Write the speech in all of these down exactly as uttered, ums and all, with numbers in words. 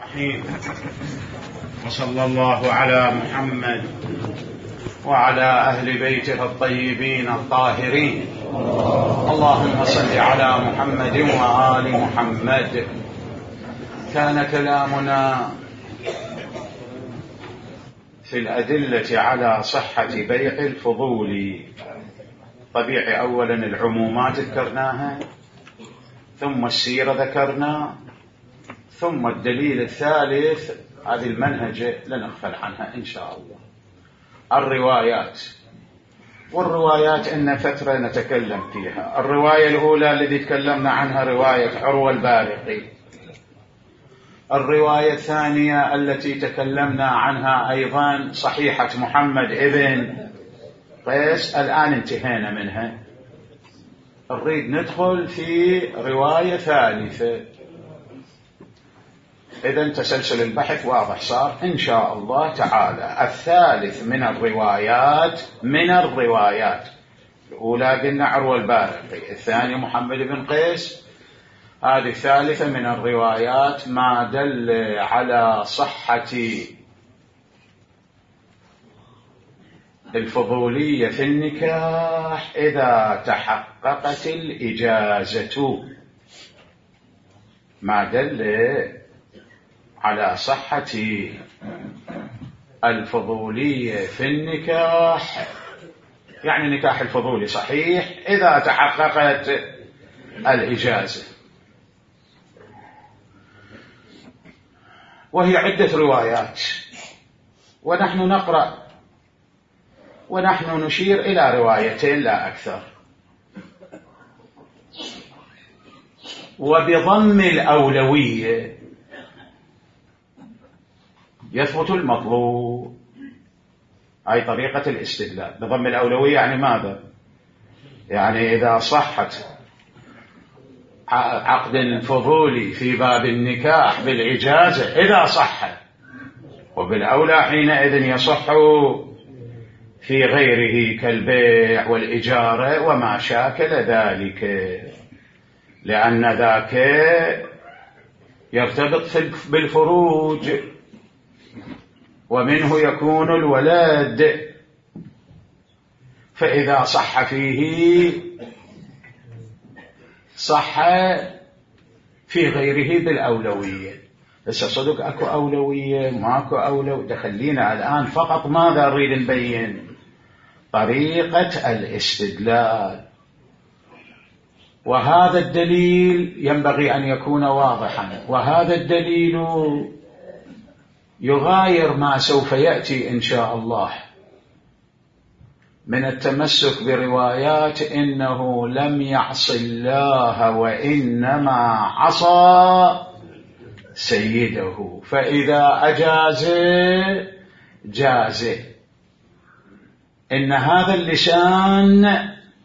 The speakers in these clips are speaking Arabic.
الرحيم. وصلى الله على محمد وعلى أهل بيته الطيبين الطاهرين. اللهم صل على محمد وآل محمد. كان كلامنا في الأدلة على صحة بيع الفضول. طبيعي أولا العمومات ذكرناها، ثم السيرة ذكرنا، ثم الدليل الثالث. هذه المنهجة لا نغفل عنها إن شاء الله. الروايات، والروايات إن فترة نتكلم فيها. الرواية الأولى التي تكلمنا عنها رواية عروة البارقي. الرواية الثانية التي تكلمنا عنها أيضا صحيحة محمد ابن قيس. الآن انتهينا منها، نريد ندخل في رواية ثالثة. إذن تسلسل البحث واضح صار إن شاء الله تعالى. الثالث من الروايات من الروايات الأولى قلنا عروة البارقي، الثانية محمد بن قيس، هذه الثالثة من الروايات ما دل على صحة الفضولية في النكاح إذا تحققت الإجازة. ما دل على صحة الفضولية في النكاح، يعني نكاح الفضولي صحيح إذا تحققت الإجازة. وهي عدة روايات، ونحن نقرأ ونحن نشير إلى روايتين لا أكثر. وبضم الأولوية يثبت المطلوب. هاي طريقة الاستدلال. بضم الأولوية يعني ماذا؟ يعني إذا صحت عقد الفضولي في باب النكاح بالإجازة، إذا صح، وبالأولى حينئذ يصح في غيره كالبيع والإجارة وما شاكل ذلك، لأن ذاك يرتبط بالفروج ومنه يكون الولد، فإذا صح فيه صح في غيره بالأولوية. بس صدق أكو أولوية ماكو أولوية، دخلينا الآن فقط ماذا نريد نبين؟ طريقة الاستدلال. وهذا الدليل ينبغي أن يكون واضحا، وهذا الدليل يغاير ما سوف يأتي إن شاء الله من التمسك بروايات إنه لم يعص الله وإنما عصى سيده، فإذا أجاز جاز. إن هذا اللسان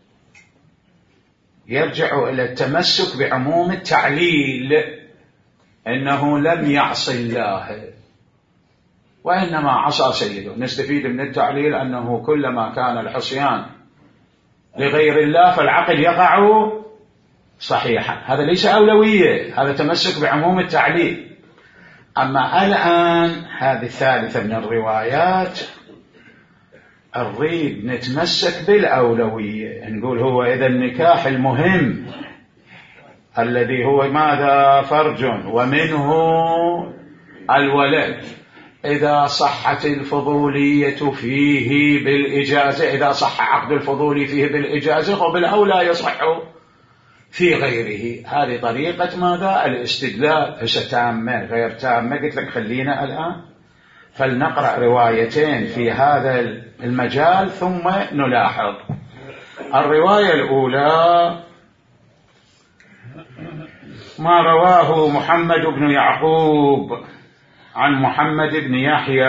يرجع إلى التمسك بعموم التعليل، إنه لم يعص الله وإنما عصى سيده. نستفيد من التعليل أنه كلما كان العصيان لغير الله فالعقل يقع صحيحا. هذا ليس أولوية، هذا تمسك بعموم التعليل. أما الآن هذه الثالثة من الروايات نريد نتمسك بالأولوية، نقول هو إذا النكاح المهم الذي هو ماذا؟ فرج ومنه الولد، إذا صحت الفضولية فيه بالإجازة، إذا صح عقد الفضولي فيه بالإجازة وبالأولى يصح في غيره. هذه طريقة ماذا؟ الاستدلال. هسه تامة غير تامة، قلت لك خلينا الآن فلنقرأ روايتين في هذا المجال ثم نلاحظ. الرواية الأولى ما رواه محمد بن يعقوب عن محمد بن يحيى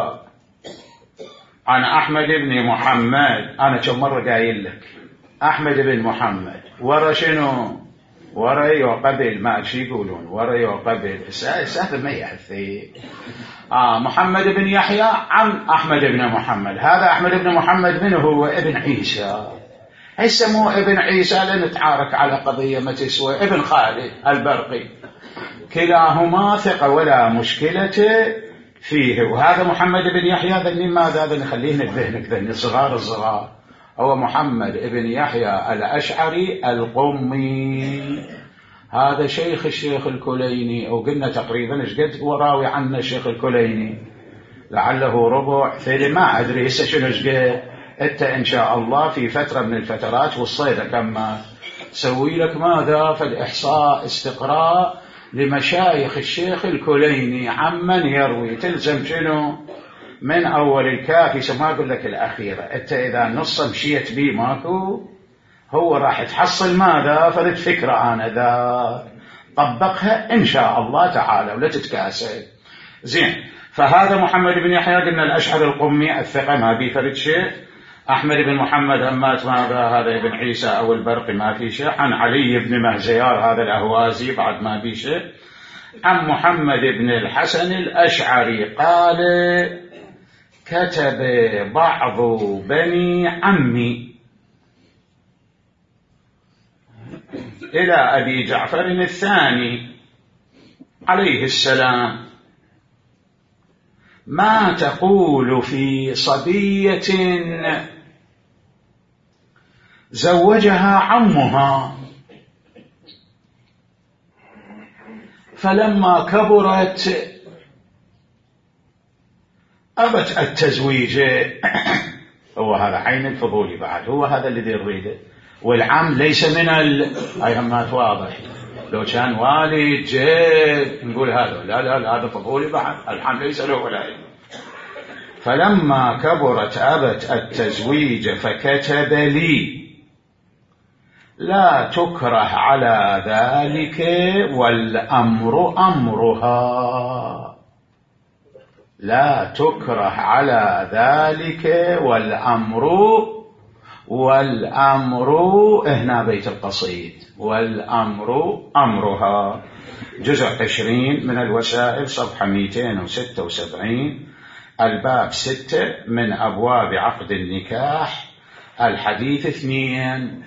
عن أحمد بن محمد. أنا كم مرة قايل لك أحمد بن محمد ورا شنو؟ ورا يقبل، ما شي يقولون ورا يقبل سهل ما يحثي. آه محمد بن يحيى عن أحمد بن محمد. هذا أحمد بن محمد من هو؟ ابن عيسى. يسموه ابن عيسى لنتعارك على قضية ما تسوى. ابن خالد البرقي كلاهما ثقة ولا مشكلة فيه. وهذا محمد بن يحيى ذني ماذا ذني خليه نبهنك ذني الصغار الصغار هو محمد بن يحيى الأشعري القمي، هذا شيخ الشيخ الكليني، أو قلنا تقريبا ايش قد وراوي عنا الشيخ الكليني، لعله ربع ثلث ما أدري هسه شنو ايش قد. أنت إن شاء الله في فترة من الفترات والصيدة كما تسوي لك ماذا فالإحصاء استقراء لمشايخ الشيخ الكليني عمن يروي، تلزم شنو من أول الكافي، ما أقول لك الأخيرة. أنت إذا نص مشيت بي ماكو هو راح تحصل ماذا فرد فكرة أنا ذا طبقها إن شاء الله تعالى ولا تتكاسل. زين، فهذا محمد بن يحيى قلنا الأشعري القمي الثقة ما بي فرد شيء. أحمد بن محمد أمات ماذا هذا ابن عيسى أو البرقي ما في شيء. عن علي بن مهزيار هذا الأهوازي بعد ما في شيء. عن محمد بن الحسن الأشعري قال كتب بعض بني عمي إلى أبي جعفر الثاني عليه السلام ما تقول في صبية زوجها عمها فلما كبرت أبت التزويج. هو هذا عين الفضولي بعد، هو هذا الذي يريده. والعم ليس من ال أي همات واضح، لو كان والد جد نقول هذا لا لا لا هذا فضولي بعد، العم ليس له ولا علم. فلما كبرت أبت التزويج فكتب لي لا تكره على ذلك والأمر أمرها، لا تكره على ذلك والأمر والأمر هنا بيت القصيد والأمر أمرها. جزء عشرين من الوسائل صفحة مئتين وستة وسبعين الباب ستة من أبواب عقد النكاح الحديث اثنين.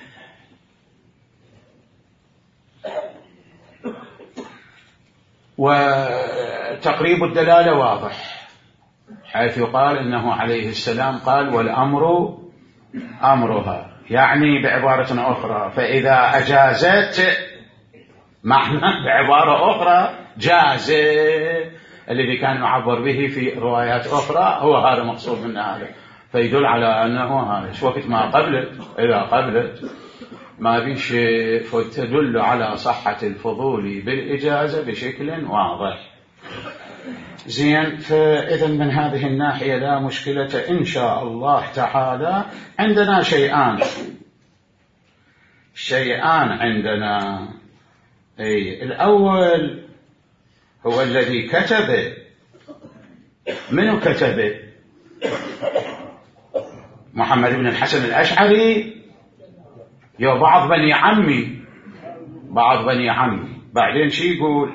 وتقريب الدلالة واضح حيث يقال إنه عليه السلام قال والأمر أمرها، يعني بعبارة أخرى فإذا أجازت معنى بعبارة أخرى جاز، الذي كان يعبر به في روايات أخرى هو هذا مقصود من هذا، فيدل على أنه هذا وقت ما قبلت إذا قبلت ما بيش فتدل على صحة الفضول بالإجازة بشكل واضح. زين، فإذا من هذه الناحية لا مشكلة إن شاء الله تعالى. عندنا شيئان شيئان عندنا. أي الأول هو الذي كتب. منو كتب؟ محمد بن الحسن الأشعري يا بعض بني عمي، بعض بني عمي. بعدين شي يقول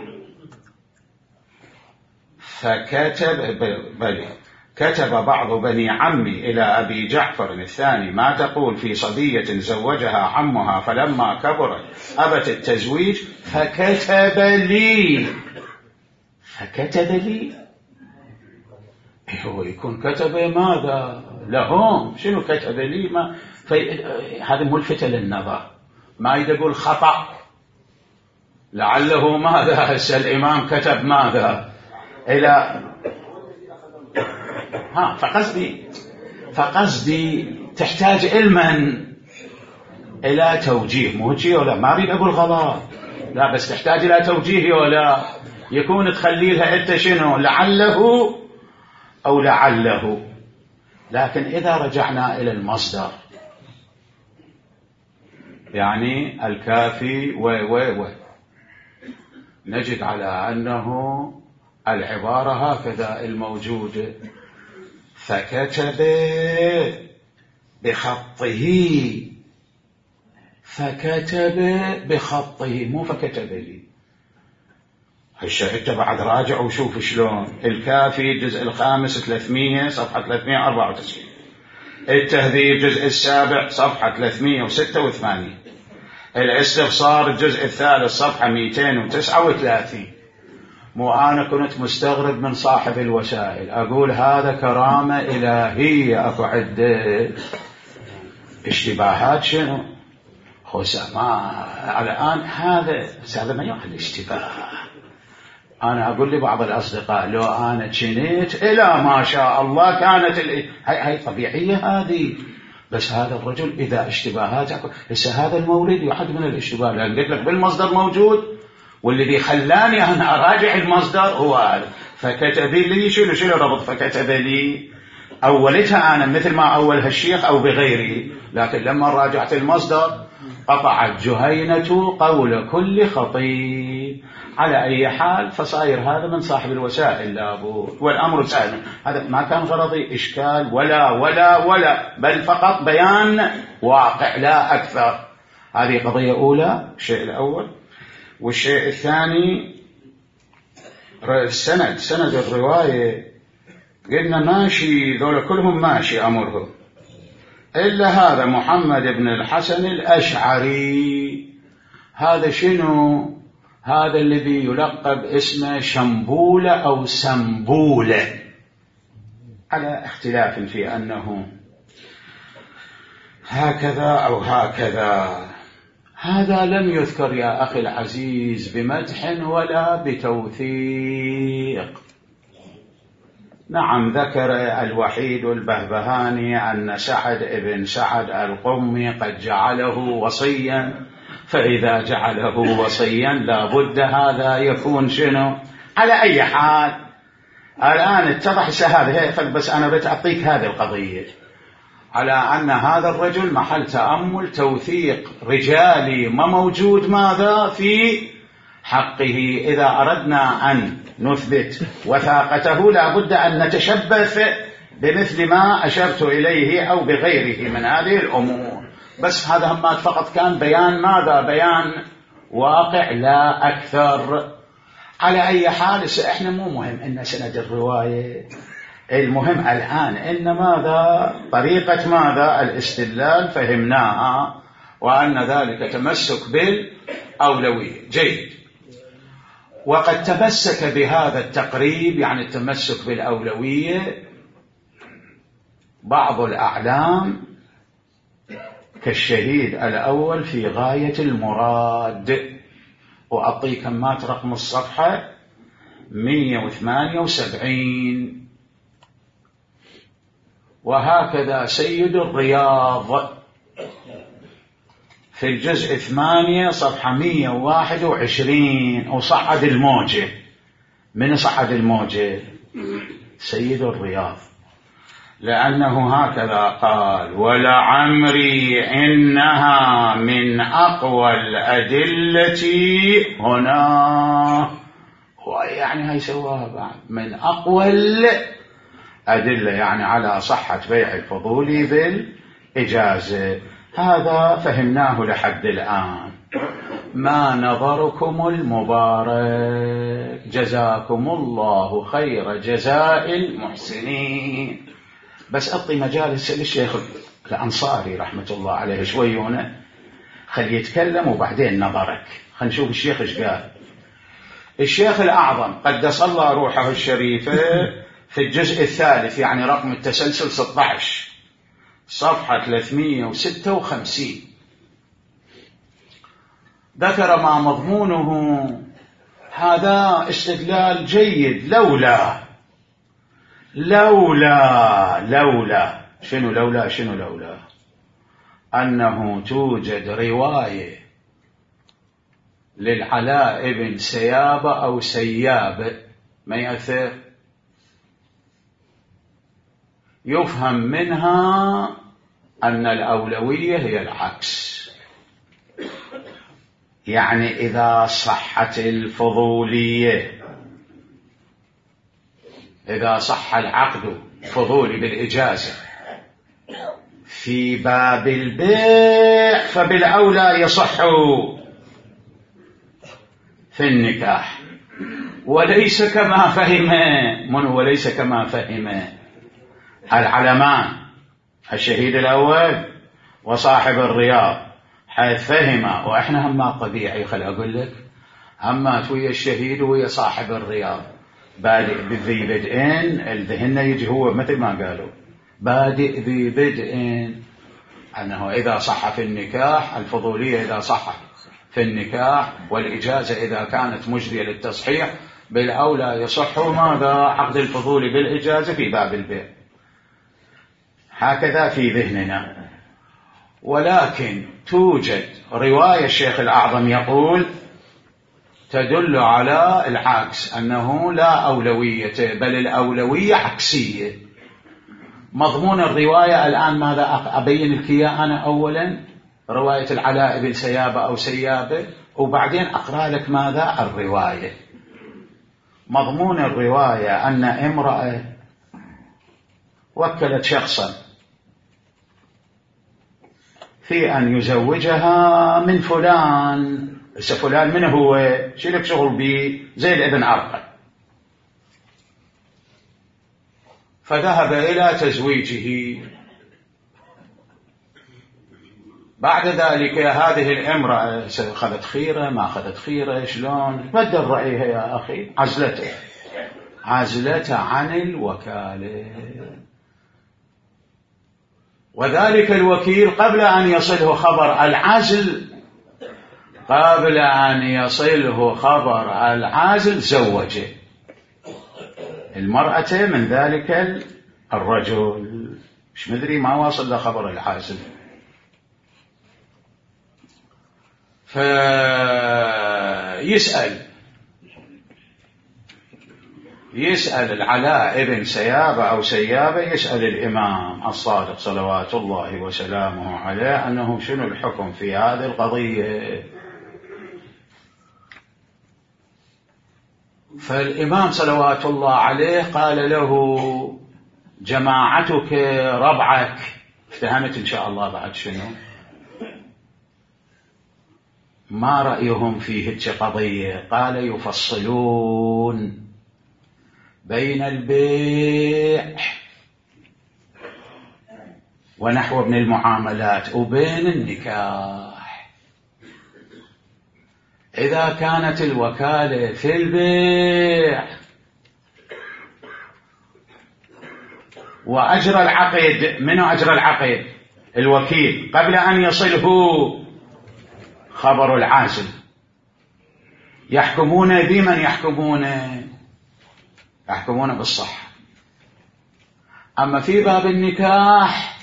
فكتب بل كتب بعض بني عمي إلى أبي جعفر الثاني ما تقول في صبية زوجها عمها فلما كبرت أبت التزويج فكتب لي. فكتب لي هو يكون كتب ماذا لهم؟ شنو كتب لي؟ ما هذا ملفتة للنظر، ما يقول خطأ لعله ماذا هسه الإمام كتب ماذا إلى ها. فقصدي فقصدي تحتاج علما إلى توجيه، مو هيك ولا ما أريد أقول غلط، لا بس تحتاج إلى توجيه ولا يكون تخلي لها أنت شنو لعله أو لعله. لكن إذا رجعنا إلى المصدر يعني الكافي و و و نجد على أنه العبارة هكذا الموجودة فكتب بخطه، فكتب بخطه مو فكتب لي. هالشيء بعد راجع وشوف شلون. الكافي الجزء الخامس ثلاثمية صفحة ثلاثمية وأربعة وتسعين، التهذيب الجزء السابع صفحة ثلاثمية وستة وثمانين، الاستبصار الجزء الثالث صفحة مئتين وتسعة وثلاثين. مو أنا كنت مستغرب من صاحب الوسائل، أقول هذا كرامة إلهية، أكو عدة اشتباهات شنو خسا ما الآن هذا هذا ما يحل اشتباه. أنا أقول لبعض الأصدقاء لو أنا جنيت إلى ما شاء الله كانت ال... هاي هاي طبيعية هذه، بس هذا الرجل إذا اشتباهات لسه هذا المورد يحد من الاشتباه، لأن قلت لك بالمصدر موجود، والذي خلاني أنا أراجع المصدر هو هذا، فكتب لي شنو شنو ربط فكتب لي أولتها أنا مثل ما أولها الشيخ أو بغيره، لكن لما راجعت المصدر قطعت جهينة قول كل خطيب. على أي حال فصاير هذا من صاحب الوسائل لابد، والأمر سهل، هذا ما كان غرضي إشكال ولا ولا ولا، بل فقط بيان واقع لا أكثر. هذه قضية أولى، الشيء الأول. والشيء الثاني السند، سند الرواية قلنا ماشي، ذولا كلهم ماشي أمرهم، إلا هذا محمد بن الحسن الأشعري. هذا شنو؟ هذا الذي يلقب اسمه شنبولة أو سنبولة، على اختلاف في أنه هكذا أو هكذا. هذا لم يذكر يا أخي العزيز بمدح ولا بتوثيق. نعم ذكر الوحيد البهبهاني أن سعد ابن سعد القمي قد جعله وصيا، فإذا جعله وصيا لابد هذا يكون شنو. على أي حال الآن اتضح هذا، بس أنا بتعطيك هذه القضية على أن هذا الرجل محل تأمل توثيق رجالي ما موجود ماذا في حقه. إذا أردنا أن نثبت وثاقته لابد أن نتشبث بمثل ما أشرت إليه أو بغيره من هذه الأمور. بس هذا هم فقط كان بيان ماذا؟ بيان واقع لا أكثر. على أي حال إحنا مو مهم إن سند الرواية، المهم الآن إن ماذا طريقة ماذا الاستدلال فهمناها، وأن ذلك تمسك بالأولوية. جيد. وقد تمسك بهذا التقريب، يعني التمسك بالأولوية، بعض الأعلام كالشهيد الأول في غاية المراد. وأعطيك كمات رقم الصفحة مئة وثمانية وسبعين. وهكذا سيد الرياض في الجزء ثمانية صفحة مئة وواحد وعشرين. وصعد الموجة. من صعد الموجة؟ سيد الرياض، لأنه هكذا قال: ولعمري إنها من أقوى الأدلة هنا. يعني هاي سواها بعد من أقوى الأدلة، يعني على صحة بيع الفضول بالإجازة. هذا فهمناه لحد الآن. ما نظركم المبارك، جزاكم الله خير جزاء المحسنين. بس أعطي مجالس للشيخ الأنصاري رحمة الله عليه شويونه، خلي يتكلم وبعدين نظرك. خلينا نشوف الشيخ ايش قال. الشيخ الأعظم قدس الله روحه الشريفة في الجزء الثالث، يعني رقم التسلسل ستة عشر صفحة ثلاثمئة وستة وخمسين، ذكر ما مضمونه. هذا استدلال جيد، لولا لولا لولا شنو لولا شنو لولا أنه توجد رواية للعلاء بن سيابة أو سياب ما يأثر، يفهم منها أن الأولوية هي العكس. يعني إذا صحت الفضولية، إذا صح العقد فضولي بالإجازة في باب البيع، فبالأولى يصح في النكاح، وليس كما فهم من وليس كما فهم العلمان الشهيد الأول وصاحب الرياض، حيث فهم. وإحنا هم طبيعي، خل أقول لك همات ويا الشهيد ويا صاحب الرياض، بادئ بذي بدءين، الذهن يجي هو مثل ما قالوا بادئ ذي بدءين، أنه إذا صح في النكاح الفضولية إذا صح في النكاح والإجازة إذا كانت مجدية للتصحيح، بالأولى يصح ماذا عقد الفضول بالإجازة في باب البيع، هكذا في ذهننا. ولكن توجد رواية الشيخ الأعظم يقول تدل على العكس، أنه لا أولوية بل الأولوية عكسية. مضمون الرواية الآن ماذا أبين لك إياه أنا؟ أولا رواية العلاء بن سيابة أو سيابة، وبعدين أقرأ لك ماذا الرواية. مضمون الرواية أن امرأة وكلت شخصا في أن يزوجها من فلان. فلان من هو؟ شلك شغل بي زيد ابن أرقم. فذهب إلى تزويجه. بعد ذلك هذه الامرأة أخذت خيرة ما أخذت خيرة شلون بدل رأيها يا أخي؟ عزلته عزلته عن الوكالة، وذلك الوكيل قبل أن يصله خبر العزل قبل أن يصله خبر العزل زوجه المرأة من ذلك الرجل، مش مدري ما واصل له خبر العزل. فيسأل يسأل العلاء ابن سيابة أو سيابة، يسأل الإمام الصادق صلوات الله وسلامه عليه أنه شنو الحكم في هذه القضية. فالإمام صلوات الله عليه قال له جماعتك ربعك، افتهمت إن شاء الله بعد شنو ما رأيهم في هيك قضية؟ قال يفصلون بين البيع ونحو من المعاملات وبين النكاح. إذا كانت الوكالة في البيع وأجرى العقد، منو أجرى العقد؟ الوكيل، قبل أن يصله خبر العازل، يحكمون بمن يحكمون؟ يحكمون بالصحة. أما في باب النكاح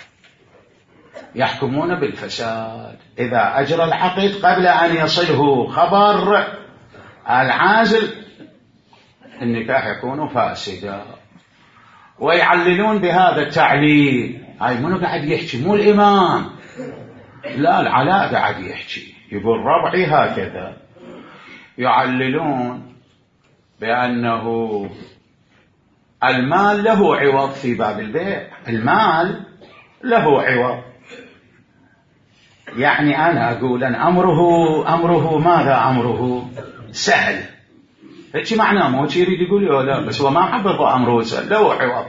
يحكمون بالفساد. إذا أجرى العقد قبل أن يصله خبر العازل النكاح يكون فاسدا. ويعللون بهذا التعليل. هاي منو قاعد يحكي؟ مو الإمام، لا العلاء قاعد يحكي، يقول ربعي هكذا. يعللون بأنه المال له عوض في باب البيع، المال له عوض. يعني أنا أقول أن أمره أمره ماذا؟ أمره سهل، هيك معناه، مو يريد يقول لا، بس هو ما حفظ أمره سهل، له عوض.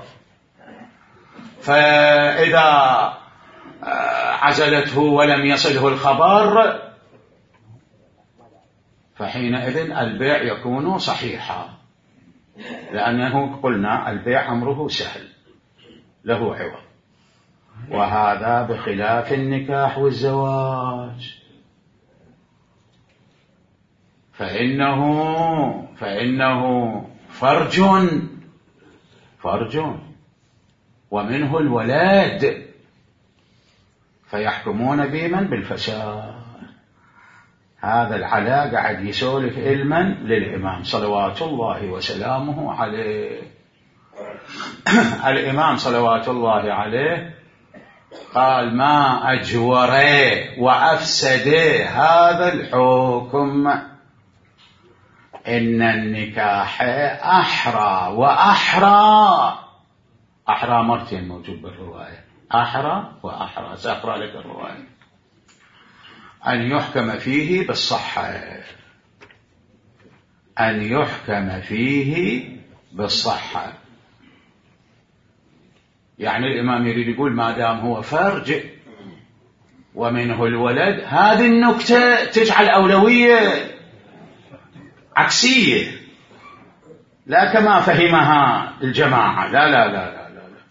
فإذا عزلته ولم يصله الخبر فحينئذ البيع يكون صحيحا، لأنه قلنا البيع أمره سهل له عوض. وهذا بخلاف النكاح والزواج، فإنه فإنه فرج فرج ومنه الولاد، فيحكمون بمن؟ بالفساد. هذا العلاء قاعد يسولف علما للإمام صلوات الله وسلامه عليه. الإمام صلوات الله عليه قال ما أجوره وأفسده هذا الحكم، إن النكاح أحرى وأحرى. أحرى مرتين موجود بالرواية، أحرى وأحرى. سأقرأ لك الرواية. أن يحكم فيه بالصحة، أن يحكم فيه بالصحة. يعني الإمام يريد يقول ما دام هو فرج ومنه الولد، هذه النكتة تجعل أولوية عكسية، لا كما فهمها الجماعة، لا لا لا لا لا, لا.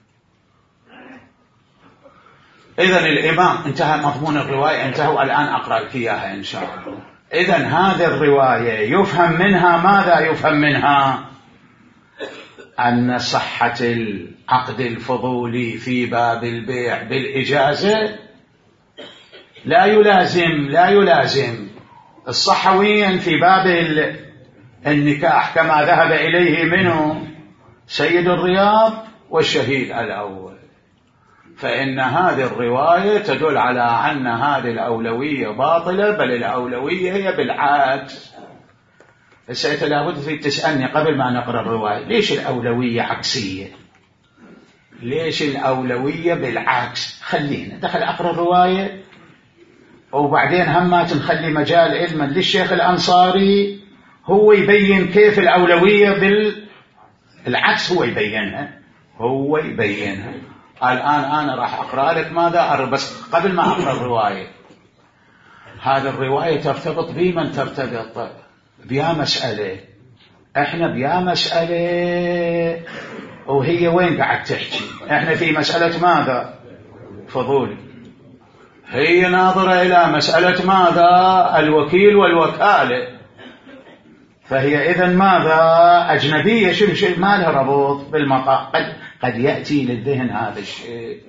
إذن الإمام انتهى مضمون الرواية، انتهى، والآن أقرأ لك إياها إن شاء الله. إذن هذه الرواية يفهم منها ماذا؟ يفهم منها أن صحة العقد الفضولي في باب البيع بالإجازة لا يلازم لا يلازم الصحويا في باب النكاح كما ذهب إليه منه سيد الرياض والشهيد الأول. فإن هذه الرواية تدل على أن هذه الأولوية باطلة، بل الأولوية هي بالعكس. فسأنت لابد في تسألني قبل ما نقرأ الرواية، ليش الأولوية عكسية؟ ليش الأولوية بالعكس؟ خلينا دخل أقرأ الرواية وبعدين همات نخلي مجال علما للشيخ الأنصاري هو يبين كيف الأولوية بالعكس، هو يبينها هو يبينها الآن أنا راح أقرأ لك ماذا أرى، بس قبل ما أقرأ الرواية، هذه الرواية ترتبط بمن ترتبط بيا مسألة، احنا بيا مسألة، وهي وين قاعد تحكي؟ احنا في مسألة ماذا؟ فضولي. هي ناظرة إلى مسألة ماذا؟ الوكيل والوكالة. فهي إذن ماذا؟ أجنبية، شو شيء ما لها ربط بالمقام. قد, قد يأتي للذهن هذا الشيء،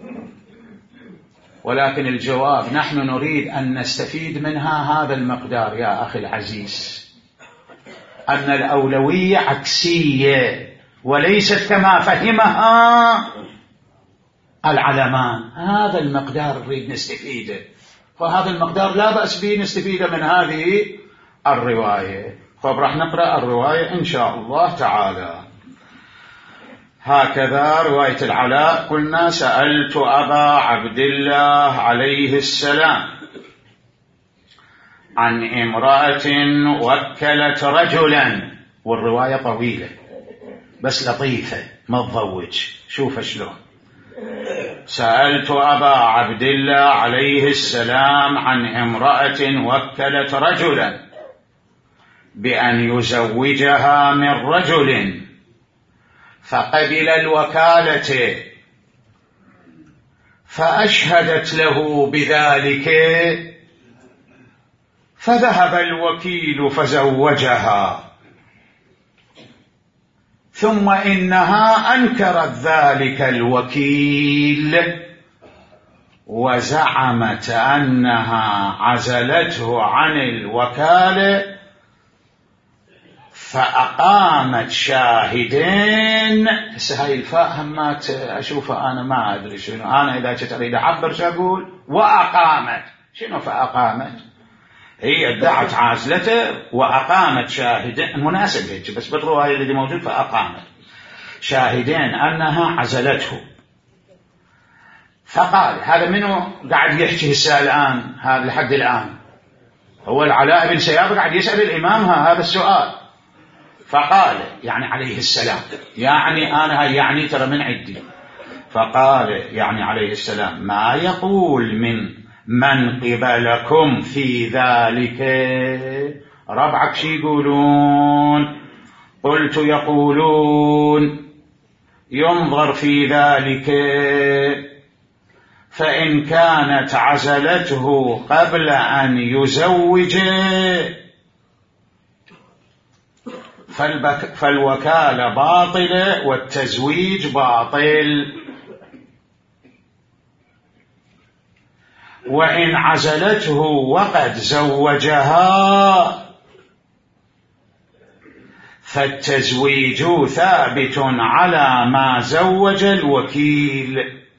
ولكن الجواب نحن نريد أن نستفيد منها هذا المقدار يا أخي العزيز، أن الأولوية عكسية وليست كما فهمها العلمان. هذا المقدار نريد نستفيده، فهذا المقدار لا بأس به نستفيد من هذه الرواية. فبرح نقرأ الرواية إن شاء الله تعالى. هكذا رواية العلاء: قلنا سألت أبا عبد الله عليه السلام عن امرأة وكلت رجلا، والرواية طويلة بس لطيفة ما تضوج، شوف شلون. سألت أبا عبد الله عليه السلام عن امرأة وكلت رجلا بأن يزوجها من رجل، فقبل الوكالة فأشهدت له بذلك، فذهب الوكيل فزوجها، ثم إنها أنكرت ذلك الوكيل وزعمت أنها عزلته عن الوكالة، فأقامت شاهدين. هسه هاي الفاء همات أشوفها أنا ما أدري شنو، أنا إذا كنت أريد أعبر شو أقول؟ وأقامت. شنو فأقامت؟ هي ادعت عازلته وأقامت شاهدين، مناسب هيك بس بالرواية اللي موجود فأقامت شاهدين أنها عزلته. فقال هذا منو قاعد يحكي هسه الآن؟ هذا لحد الآن هو العلاء بن سياب قاعد يسأل الإمام هذا السؤال. فقال يعني عليه السلام، يعني أنا يعني ترى من عندي. فقال يعني عليه السلام: ما يقول من من قبلكم في ذلك؟ ربعك شي يقولون؟ قلت يقولون ينظر في ذلك، فإن كانت عزلته قبل أن يزوجه فالوكالة باطلة والتزويج باطل، وإن عزلته وقد زوجها فالتزويج ثابت على ما زوج الوكيل.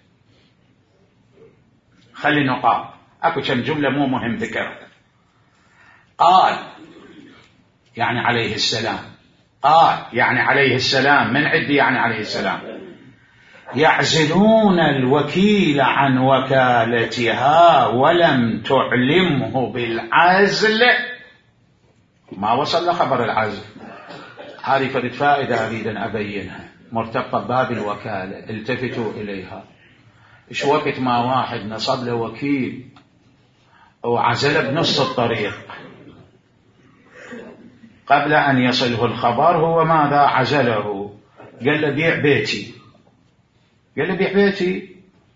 خلي نقاط، أكو كم جملة مو مهم ذكر. قال يعني عليه السلام، قال يعني عليه السلام، من عندي يعني عليه السلام: يعزلون الوكيل عن وكالتها ولم تعلمه بالعزل. ما وصل لخبر العزل. هذه فرد فائدة أريد أن أبينها مرتبطة بباب الوكالة، التفتوا إليها. إيش وقت ما واحد نصب له وكيل وعزله بنص الطريق، قبل أن يصله الخبر هو ماذا؟ عزله. قال له بيع بيتي. قال له بيع بيتي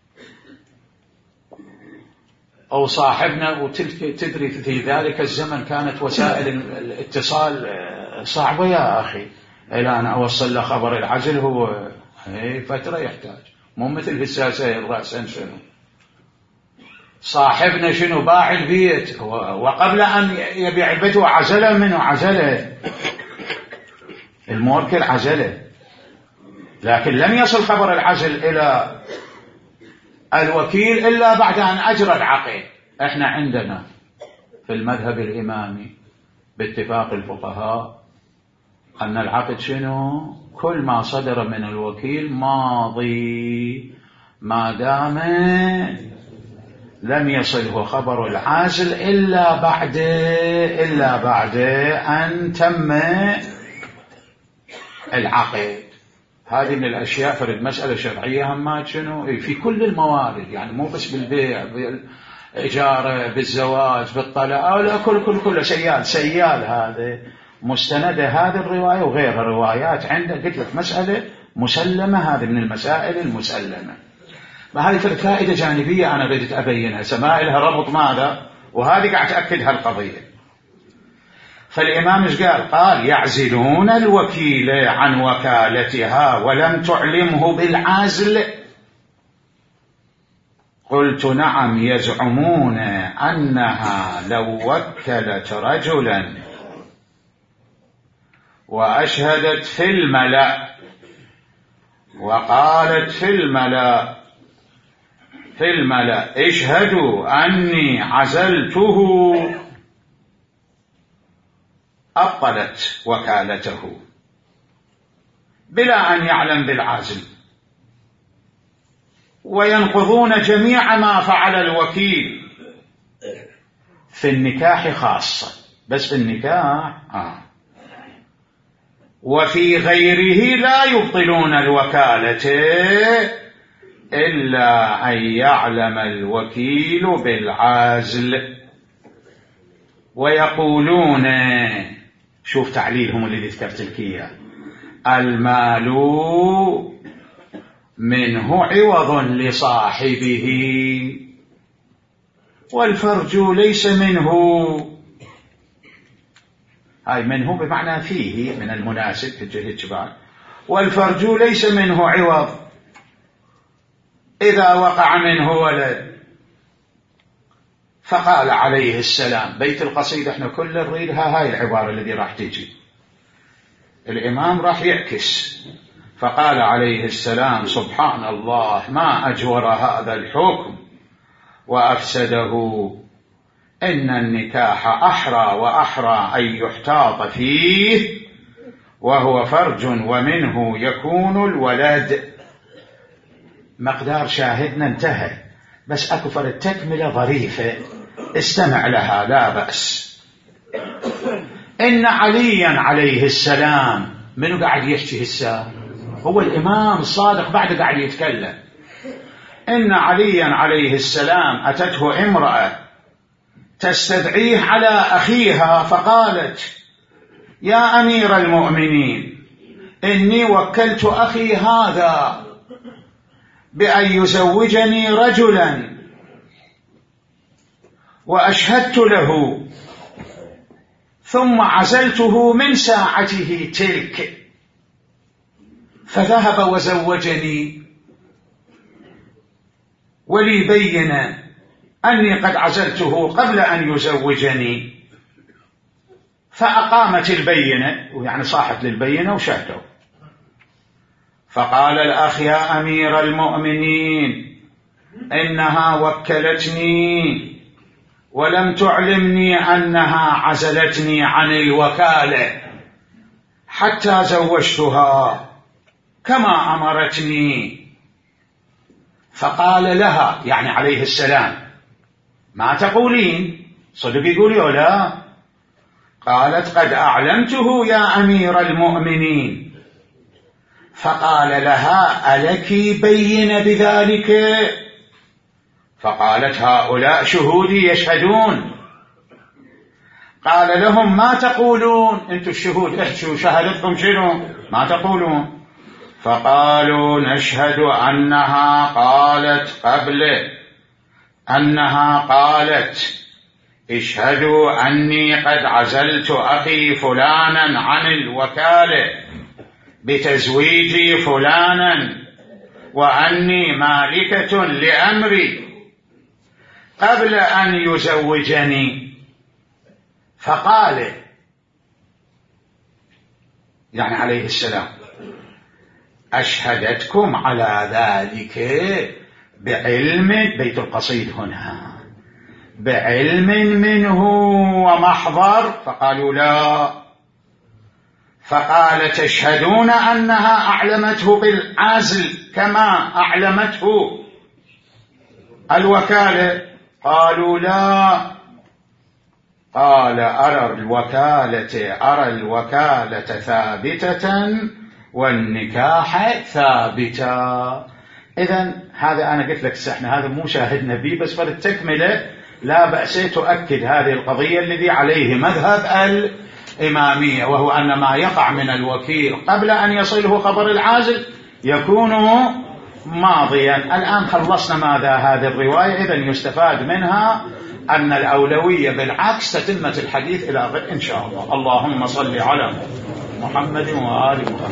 أو صاحبنا. وتدري في ذلك الزمن كانت وسائل الاتصال صعبة يا أخي، إلى أن أوصل له خبر العزل هو فترة يحتاج، مو مثل هسه رأسا شنو. صاحبنا شنو؟ باع البيت، وقبل أن يبيع البيت وعزله منه، عزله الموكل، عزله، لكن لم يصل خبر العزل إلى الوكيل إلا بعد أن أجرى العقد. احنا عندنا في المذهب الإمامي باتفاق الفقهاء أن العقد شنو؟ كل ما صدر من الوكيل ماضي ما دام لم يصله خبر العازل إلا بعد إلا بعد أن تم العقد. هذه من الأشياء، فرد مسألة شرعية همات شنو في كل الموارد، يعني مو بس بالبيع، بالإجارة، بالزواج، بالطلاق، لا كل كل كل سيال سيال. هذا مستندة هذه الرواية وغيرها روايات عنده. قلت لك مسألة مسلمة، هذه من المسائل المسلمة. فهذه فائدة جانبية أنا بديت أبينها، سمائلها ربط ماذا، وهذه قاعد تأكد هالقضية. فالإمام ايش قال؟ قال يعزلون الوكيل عن وكالتها ولم تعلمه بالعزل. قلت نعم، يزعمون أنها لو وكلت رجلا وأشهدت في الملأ وقالت في الملأ في الملأ اشهدوا أني عزلته، أبطلت وكالته بلا أن يعلم بالعزل، وينقضون جميع ما فعل الوكيل في النكاح خاصة، بس في النكاح آه. وفي غيره لا يبطلون الوكالة إلا أن يعلم الوكيل بالعزل. ويقولون، شوف تعليلهم الذي ذكرت لك اياه، المال منه عوض لصاحبه والفرج ليس منه. هاي منه بمعنى فيه من المناسب في الجبال، والفرج ليس منه عوض إذا وقع منه ولد. فقال عليه السلام، بيت القصيدة احنا كل نريدها هاي العبارة التي راح تجي، الإمام راح يعكس. فقال عليه السلام سبحان الله ما أجور هذا الحكم وأفسده، إن النكاح أحرى وأحرى أن يحتاط فيه، وهو فرج ومنه يكون الولد. مقدار شاهدنا انتهى، بس أكفر التكملة ظريفة استمع لها لا بأس. إن عليا عليه السلام، منو قاعد يحكي هسه؟ هو الإمام الصادق بعد قاعد يتكلم. إن عليا عليه السلام أتته امرأة تستدعيه على أخيها فقالت يا أمير المؤمنين إني وكلت أخي هذا بأن يزوجني رجلا وأشهدت له ثم عزلته من ساعته تلك فذهب وزوجني ولي بينة أني قد عزلته قبل أن يزوجني. فأقامت البينة، ويعني صاحت للبينة وشهدوا. فقال الأخ يا أمير المؤمنين إنها وكلتني ولم تعلمني أنها عزلتني عن الوكالة حتى زوجتها كما أمرتني. فقال لها يعني عليه السلام ما تقولين؟ صدق يقول ولا؟ قالت قد أعلمته يا أمير المؤمنين. فقال لها ألك بين بذلك؟ فقالت هؤلاء شهودي يشهدون. قال لهم ما تقولون أنتم الشهود احشوا شهادتكم شنو ما تقولون؟ فقالوا نشهد أنها قالت قبل أنها قالت اشهدوا أني قد عزلت أخي فلانا عن الوكالة بتزويج فلانا وأني مالكة لأمري قبل أن يزوجني. فقال يعني عليه السلام أشهدتكم على ذلك بعلم، بيت القصيد هنا، بعلم منه ومحضر؟ فقالوا لا. فقال تشهدون أنها أعلمته بالعزل كما أعلمته الوكالة؟ قالوا لا. قال أرى الوكالة أرى الوكالة ثابتة والنكاح ثابتا. إذن هذا أنا قلت لك احنا هذا مو شاهدنا به، بس فللتكملة لا بأس تؤكد هذه القضية الذي عليه مذهب الإمامية، وهو أن ما يقع من الوكيل قبل أن يصله خبر العازل يكون ماضيا. الآن خلصنا ماذا هذه الرواية، إذن يستفاد منها أن الأولوية بالعكس تتمة الحديث إلى غد إن شاء الله. اللهم صل على محمد وآل محمد.